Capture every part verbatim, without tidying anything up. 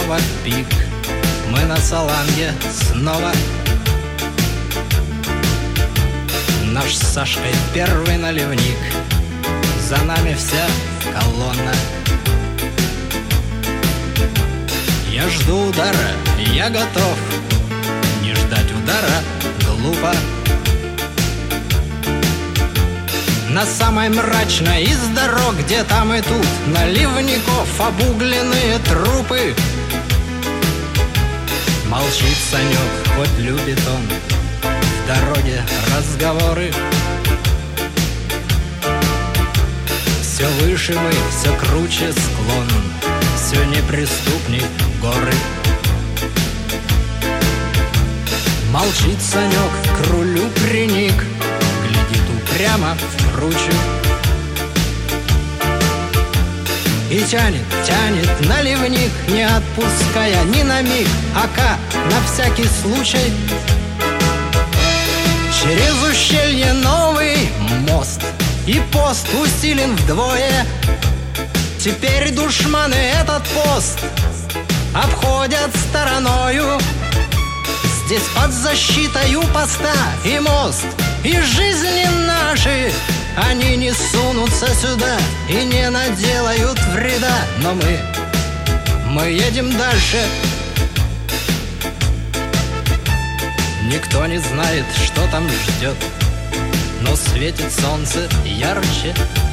снова в пик. Мы на Саланге снова. Наш с Сашкой первый наливник. За нами вся колонна. Я жду удара, я готов. Не ждать удара глупо. На самой мрачной из дорог, где там и тут наливников обугленные трупы. Молчит Санек, хоть любит он в дороге разговоры. Все выше мы, все круче склон, все неприступней горы. Молчит Санек, к рулю приник, глядит упрямо в кручу. И тянет, тянет наливник, не отпуская ни на миг. Ака на всякий случай. Через ущелье новый мост, и пост усилен вдвое. Теперь душманы этот пост обходят стороною. Здесь под защитою поста и мост, и жизни наши. Они не сунутся сюда и не наделают вреда. Но мы, мы едем дальше. Никто не знает, что там ждет, но светит солнце ярче.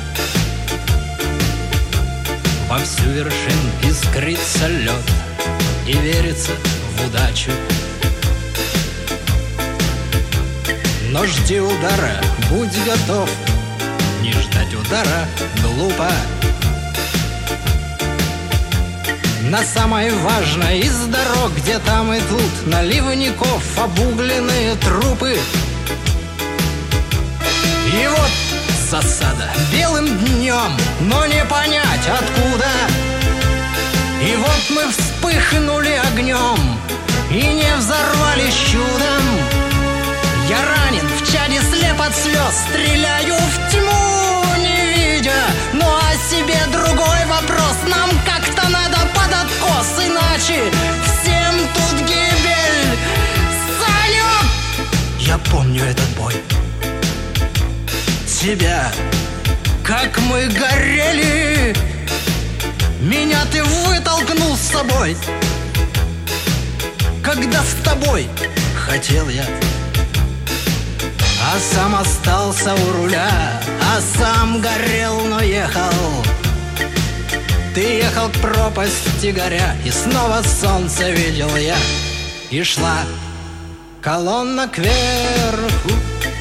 Вовсю вершин искрится лед, и верится в удачу. Но жди удара, будь готов. Не ждать удара глупо. На самой важной из дорог, где там и тут наливников обугленные трупы. И вот засада белым днем, но не понять откуда. И вот мы вспыхнули огнем и не взорвались чудом. Я ранен, в чаде слеп от слез, стреляю в тьму, не видя. Ну а себе другой вопрос, нам как-то надо под откос, иначе всем тут гибель. Санек! Я помню этот бой. Тебя, как мы горели. Меня ты вытолкнул с собой, когда с тобой хотел я. А сам остался у руля, а сам горел, но ехал. Ты ехал к пропасти горя, и снова солнце видел я. И шла колонна кверху.